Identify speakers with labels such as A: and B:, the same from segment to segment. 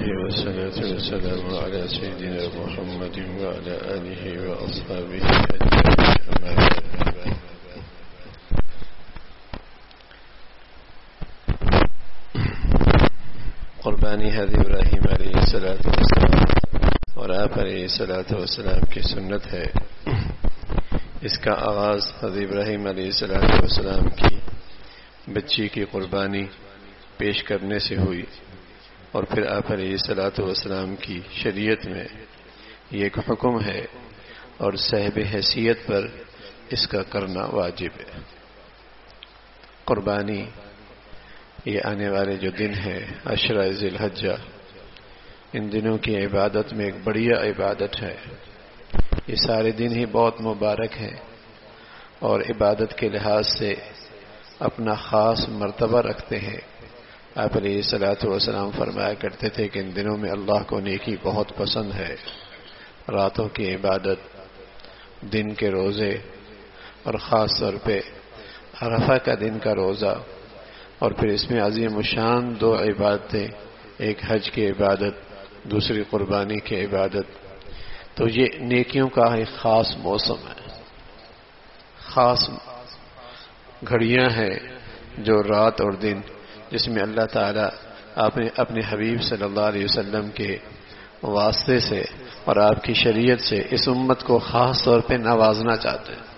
A: والصلاة والسلام على سيدنا محمد وعلى آله وأصحابه أجمعين أما بعد. قربانی حضرت ابراہیم علیہ الصلوۃ والسلام اور آپ علیہ الصلوۃ والسلام کی سنت ہے. اس کا آغاز حضرت ابراہیم علیہ الصلوۃ والسلام کی بچی کی قربانی پیش کرنے سے ہوئی اور پھر آپ علیہ الصلوۃ والسلام کی شریعت میں یہ ایک حکم ہے اور صاحب حیثیت پر اس کا کرنا واجب ہے. قربانی یہ آنے والے جو دن ہے عشرہ ذی الحجہ، ان دنوں کی عبادت میں ایک بڑھیا عبادت ہے. یہ سارے دن ہی بہت مبارک ہیں اور عبادت کے لحاظ سے اپنا خاص مرتبہ رکھتے ہیں. آپ علیہ الصلوۃ والسلام فرمایا کرتے تھے کہ ان دنوں میں اللہ کو نیکی بہت پسند ہے. راتوں کی عبادت، دن کے روزے اور خاص طور پہ عرفہ کا دن کا روزہ، اور پھر اس میں عظیم الشان دو عبادتیں، ایک حج کی عبادت، دوسری قربانی کی عبادت. تو یہ نیکیوں کا ایک خاص موسم ہے، خاص گھڑیاں ہیں جو رات اور دن جس میں اللہ تعالیٰ اپنے حبیب صلی اللہ علیہ وسلم کے واسطے سے اور آپ کی شریعت سے اس امت کو خاص طور پہ نوازنا چاہتے ہیں.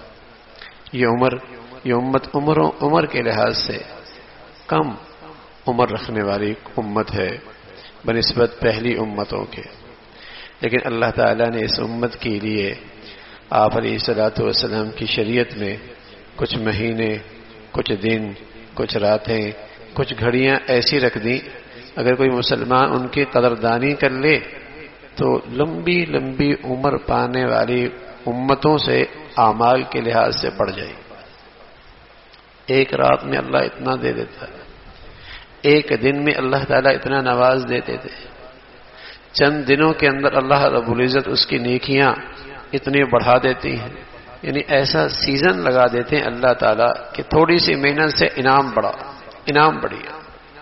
A: یہ امت عمر کے لحاظ سے کم عمر رکھنے والی امت ہے بنسبت پہلی امتوں کے، لیکن اللہ تعالیٰ نے اس امت کے لیے آپ علیہ الصلوۃ والسلام کی شریعت میں کچھ مہینے، کچھ دن، کچھ راتیں، کچھ گھڑیاں ایسی رکھ دیں اگر کوئی مسلمان ان کی قدردانی کر لے تو لمبی لمبی عمر پانے والی امتوں سے اعمال کے لحاظ سے بڑھ جائے. ایک رات میں اللہ اتنا دے دیتا ہے، ایک دن میں اللہ تعالیٰ اتنا نواز دیتے تھے، چند دنوں کے اندر اللہ رب العزت اس کی نیکیاں اتنی بڑھا دیتی ہیں. یعنی ایسا سیزن لگا دیتے ہیں اللہ تعالیٰ کہ تھوڑی سی محنت سے انعام بڑھیا.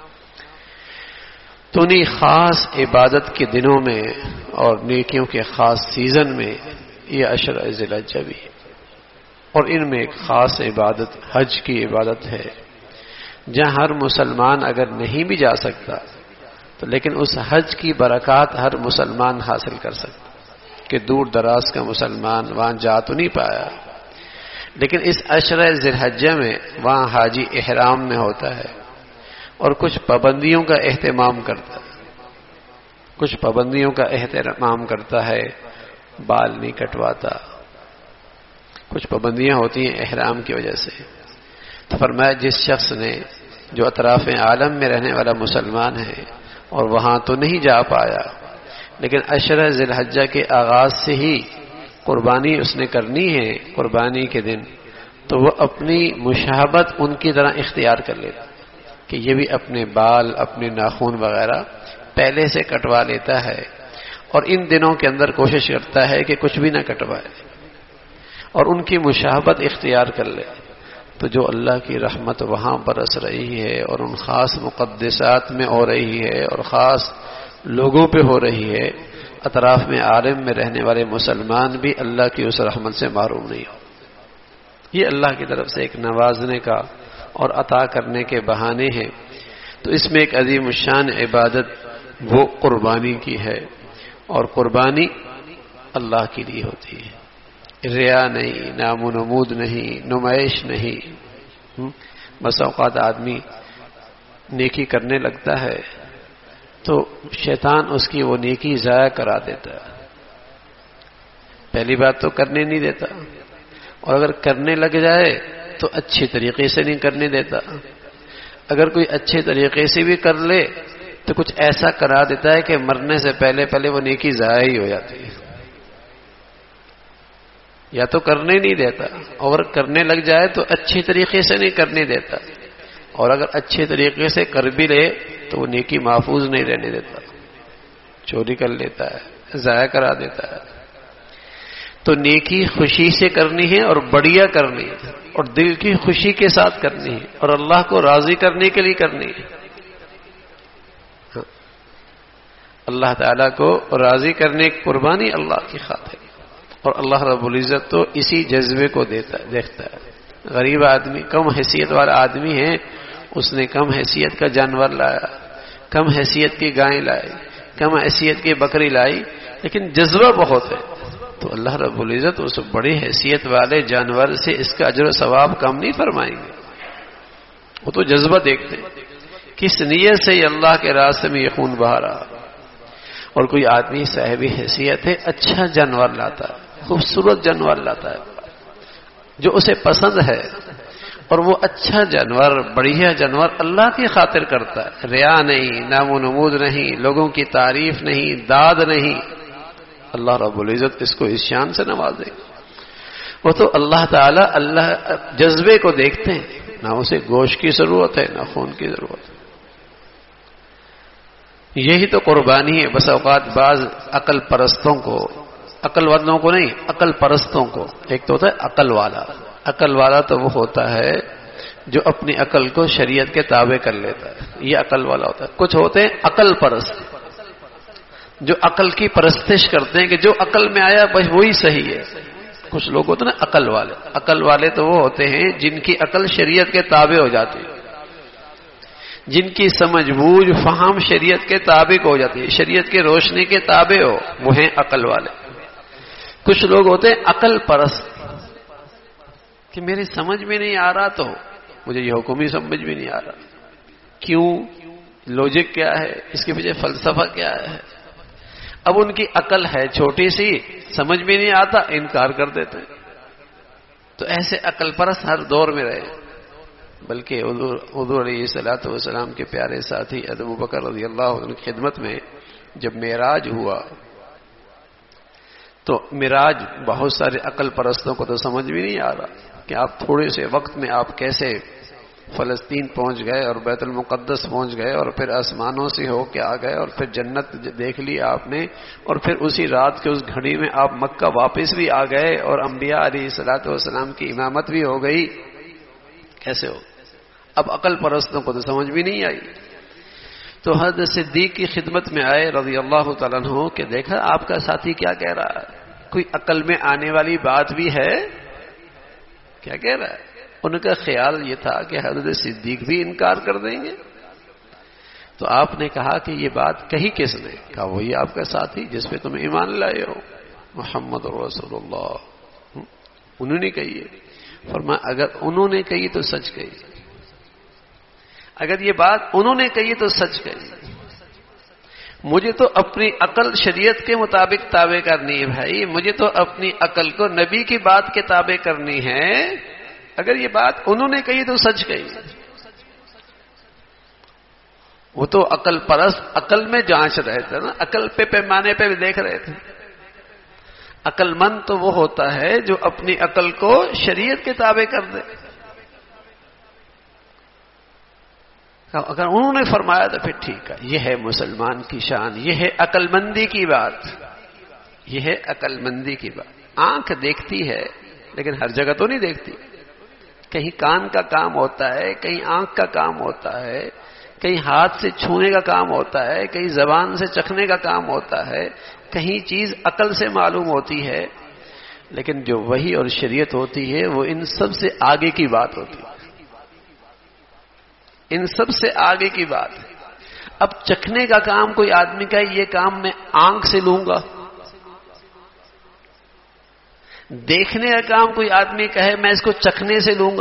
A: تو انہیں خاص عبادت کے دنوں میں اور نیکیوں کے خاص سیزن میں یہ عشرہ ذی الحجہ بھی ہے. اور ان میں ایک خاص عبادت حج کی عبادت ہے، جہاں ہر مسلمان اگر نہیں بھی جا سکتا تو لیکن اس حج کی برکات ہر مسلمان حاصل کر سکتا کہ دور دراز کا مسلمان وہاں جا تو نہیں پایا، لیکن اس عشرہ ذی الحجہ میں وہاں حاجی احرام میں ہوتا ہے اور کچھ پابندیوں کا اہتمام کرتا ہے. بال نہیں کٹواتا، کچھ پابندیاں ہوتی ہیں احرام کی وجہ سے. تو فرمایا جس شخص نے جو اطراف عالم میں رہنے والا مسلمان ہے اور وہاں تو نہیں جا پایا لیکن عشرہ ذی الحجہ کے آغاز سے ہی قربانی اس نے کرنی ہے قربانی کے دن، تو وہ اپنی مشابہت ان کی طرح اختیار کر لیتا کہ یہ بھی اپنے بال، اپنے ناخن وغیرہ پہلے سے کٹوا لیتا ہے اور ان دنوں کے اندر کوشش کرتا ہے کہ کچھ بھی نہ کٹوائے اور ان کی مشابہت اختیار کر لے. تو جو اللہ کی رحمت وہاں برس رہی ہے اور ان خاص مقدسات میں ہو رہی ہے اور خاص لوگوں پہ ہو رہی ہے، اطراف میں عالم میں رہنے والے مسلمان بھی اللہ کی اس رحمت سے محروم نہیں ہو. یہ اللہ کی طرف سے ایک نوازنے کا اور عطا کرنے کے بہانے ہیں. تو اس میں ایک عظیم الشان عبادت وہ قربانی کی ہے، اور قربانی اللہ کے لیے ہوتی ہے، ریا نہیں، نام و نمود نہیں، نمائش نہیں. بس اوقات آدمی نیکی کرنے لگتا ہے تو شیطان اس کی وہ نیکی ضائع کرا دیتا ہے. پہلی بات تو کرنے نہیں دیتا، اور اگر کرنے لگ جائے تو اچھے طریقے سے نہیں کرنے دیتا. اگر کوئی اچھے طریقے سے بھی کر لے تو کچھ ایسا کرا دیتا ہے کہ مرنے سے پہلے وہ نیکی ضائع ہی ہو جاتی ہے. یا تو کرنے نہیں دیتا، اور کرنے لگ جائے تو اچھے طریقے سے نہیں کرنے دیتا، اور اگر اچھے طریقے سے کر بھی لے تو وہ نیکی محفوظ نہیں رہنے دیتا، چوری کر لیتا ہے، ضائع کرا دیتا ہے. تو نیکی خوشی سے کرنی ہے اور بڑھیا کرنی ہے اور دل کی خوشی کے ساتھ کرنی ہے اور اللہ کو راضی کرنے کے لیے کرنی ہے. اللہ تعالیٰ کو راضی کرنے کی قربانی اللہ کی خاطر، اور اللہ رب العزت تو اسی جذبے کو دیکھتا ہے۔ غریب آدمی، کم حیثیت والا آدمی ہے، اس نے کم حیثیت کا جانور لایا، کم حیثیت کی گائے لائی، کم حیثیت کی بکری لائی، لیکن جذبہ بہت ہے، تو اللہ رب العزت اس بڑی حیثیت والے جانور سے اس کا اجر و ثواب کم نہیں فرمائیں گے۔ وہ تو جذبہ دیکھتے ہیں، کس نیت سے یہ اللہ کے راستے میں یہ خون بہا رہا۔ اور کوئی آدمی صاحب حیثیت ہے، اچھا جانور لاتا ہے، خوبصورت جانور لاتا ہے جو اسے پسند ہے، اور وہ اچھا جانور، بڑھیا جانور اللہ کی خاطر کرتا ہے، ریا نہیں، نام و نمود نہیں، لوگوں کی تعریف نہیں، داد نہیں، اللہ رب العزت اس کو اس شان سے نوازے۔ وہ تو اللہ تعالی اللہ جذبے کو دیکھتے ہیں، نہ اسے گوشت کی ضرورت ہے نہ خون کی ضرورت ہے۔ یہی تو قربانی ہے۔ بس اوقات بعض عقل پرستوں کو، عقل والوں کو نہیں، عقل پرستوں کو، ایک تو ہوتا ہے عقل والا۔ عقل والا تو وہ ہوتا ہے جو اپنی عقل کو شریعت کے تابع کر لیتا ہے، یہ عقل والا ہوتا ہے۔ کچھ ہوتے ہیں عقل پرست، جو عقل کی پرستش کرتے ہیں کہ جو عقل میں آیا بس وہی صحیح ہے۔ کچھ لوگ ہوتے ہیں نا عقل والے۔ عقل والے تو وہ ہوتے ہیں جن کی عقل شریعت کے تابع ہو جاتی ہے، جن کی سمجھ بوجھ فہم شریعت کے تابع ہو جاتی ہے، شریعت کی روشنی کے تابع ہو، وہ ہیں عقل والے۔ کچھ لوگ ہوتے ہیں عقل پرست کہ میری سمجھ میں نہیں آ رہا تو مجھے یہ حکم ہی سمجھ میں نہیں آ رہا، کیوں، لوجک کیا ہے، اس کے پیچھے فلسفہ کیا ہے۔ اب ان کی عقل ہے چھوٹی سی، سمجھ میں نہیں آتا، انکار کر دیتے ہیں۔ تو ایسے عقل پرست ہر دور میں رہے، بلکہ حضور علیہ الصلوۃ والسلام کے پیارے ساتھی ابو بکر رضی اللہ عنہ کی خدمت میں جب معراج ہوا تو معراج بہت سارے عقل پرستوں کو تو سمجھ بھی نہیں آ رہا کہ آپ تھوڑے سے وقت میں آپ کیسے فلسطین پہنچ گئے اور بیت المقدس پہنچ گئے اور پھر آسمانوں سے ہو کے آ گئے اور پھر جنت دیکھ لی آپ نے، اور پھر اسی رات کے اس گھڑی میں آپ مکہ واپس بھی آ گئے اور انبیاء علیہ الصلوۃ والسلام کی امامت بھی ہو گئی، کیسے ہو؟ اب عقل پرستوں کو تو سمجھ بھی نہیں آئی۔ تو حضرت صدیق کی خدمت میں آئے رضی اللہ تعالیٰ عنہ کہ دیکھا آپ کا ساتھی کیا کہہ رہا ہے، کوئی عقل میں آنے والی بات بھی ہے، کیا کہہ رہا ہے؟ ان کا خیال یہ تھا کہ حضرت صدیق بھی انکار کر دیں گے۔ تو آپ نے کہا کہ یہ بات کہی کس نے؟ کہا وہی آپ کا ساتھی جس پہ تم ایمان لائے ہو، محمد رسول اللہ، انہوں نے کہی ہے۔ فرمایا اگر انہوں نے کہی تو سچ کہی، اگر یہ بات انہوں نے کہی تو سچ کہی، مجھے تو اپنی عقل شریعت کے مطابق تابع کرنی ہے بھائی، مجھے تو اپنی عقل کو نبی کی بات کے تابع کرنی ہے، اگر یہ بات انہوں نے کہی تو سچ کہی۔ وہ تو عقل پرست عقل میں جانچ رہے تھے نا، عقل پہ پیمانے پہ بھی دیکھ رہے تھے۔ عقل مند تو وہ ہوتا ہے جو اپنی عقل کو شریعت کے تابع کر دے۔ اگر انہوں نے فرمایا تو پھر ٹھیک ہے، یہ ہے مسلمان کی شان، یہ ہے عقل مندی کی بات، یہ ہے عقل مندی کی بات۔ آنکھ دیکھتی ہے لیکن ہر جگہ تو نہیں دیکھتی، کہیں کان کا کام ہوتا ہے، کہیں آنکھ کا کام ہوتا ہے، کہیں ہاتھ سے چھونے کا کام ہوتا ہے، کہیں زبان سے چکھنے کا کام ہوتا ہے، کہیں چیز عقل سے معلوم ہوتی ہے، لیکن جو وحی اور شریعت ہوتی ہے وہ ان سب سے آگے کی بات ہوتی ہے، ان سب سے آگے کی بات ہے۔ اب چکھنے کا کام کوئی آدمی کا یہ کام میں آنکھ سے لوں گا، دیکھنے کا کام کوئی آدمی کہے میں اس کو چکھنے سے لوں گا،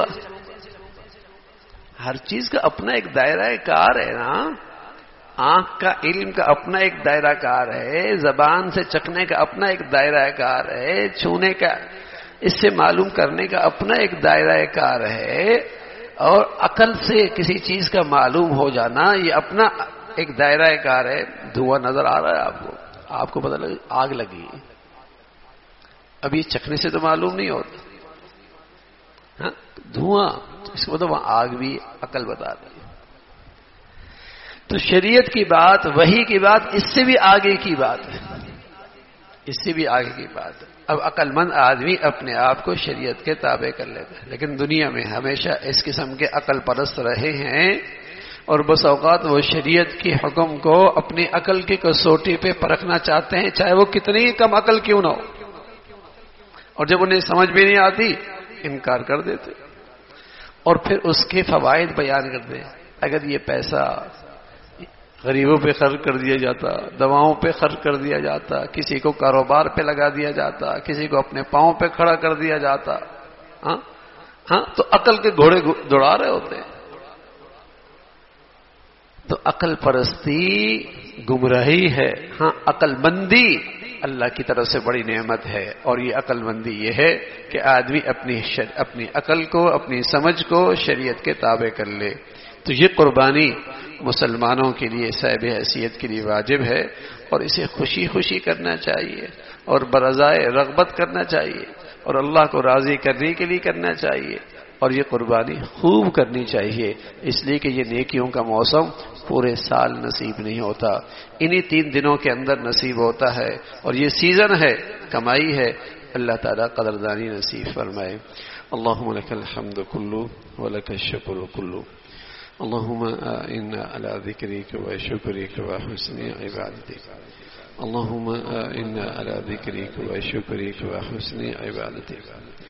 A: ہر چیز کا اپنا ایک دائرہ کار ہے نا۔ آنکھ کا علم کا اپنا ایک دائرہ کار ہے، زبان سے چکھنے کا اپنا ایک دائرہ کار ہے، چھونے کا اس سے معلوم کرنے کا اپنا ایک دائرہ کار ہے، اور عقل سے کسی چیز کا معلوم ہو جانا یہ اپنا ایک دائرہ کار ہے۔ دھواں نظر آ رہا ہے آپ کو پتہ لگے آگ لگی، اب یہ چکھنے سے تو معلوم نہیں ہوتا، ہاں دھواں، اس کو مطلب وہاں آگ بھی عقل بتا رہی ہے۔ تو شریعت کی بات، وحی کی بات اس سے بھی آگے کی بات ہے، اس سے بھی آگے کی بات ہے۔ اب عقل مند آدمی اپنے آپ کو شریعت کے تابع کر لیتا ہے، لیکن دنیا میں ہمیشہ اس قسم کے عقل پرست رہے ہیں، اور بس اوقات وہ شریعت کی حکم کو اپنی عقل کی کسوٹی پہ پرکھنا چاہتے ہیں، چاہے وہ کتنی ہی کم عقل کیوں نہ ہو، اور جب انہیں سمجھ بھی نہیں آتی انکار کر دیتے، اور پھر اس کے فوائد بیان کرتے ہیں۔ اگر یہ پیسہ غریبوں پہ خرچ کر دیا جاتا، دواؤں پہ خرچ کر دیا جاتا، کسی کو کاروبار پہ لگا دیا جاتا، کسی کو اپنے پاؤں پہ کھڑا کر دیا جاتا، ہاں تو عقل کے گھوڑے دوڑا رہے ہوتے ہیں۔ تو عقل پرستی گمراہی ہے، ہاں عقل مندی اللہ کی طرف سے بڑی نعمت ہے، اور یہ عقل مندی یہ ہے کہ آدمی اپنی عقل کو، اپنی سمجھ کو شریعت کے تابع کر لے۔ تو یہ قربانی مسلمانوں کے لیے صاحب حیثیت کے لیے واجب ہے، اور اسے خوشی خوشی کرنا چاہیے، اور برضائے رغبت کرنا چاہیے، اور اللہ کو راضی کرنے کے لیے کرنا چاہیے، اور یہ قربانی خوب کرنی چاہیے، اس لیے کہ یہ نیکیوں کا موسم پورے سال نصیب نہیں ہوتا، انہی 3 دنوں کے اندر نصیب ہوتا ہے، اور یہ سیزن ہے، کمائی ہے۔ اللہ تعالیٰ قدردانی نصیب فرمائے۔ اللہم لک الحمد کلو ولک الشکر کلو، اللہم اعنا علی ذکرک و شکرک و حسن عبادتک، اللہم اعنا علی ذکرک و شکرک و حسن عبادتک۔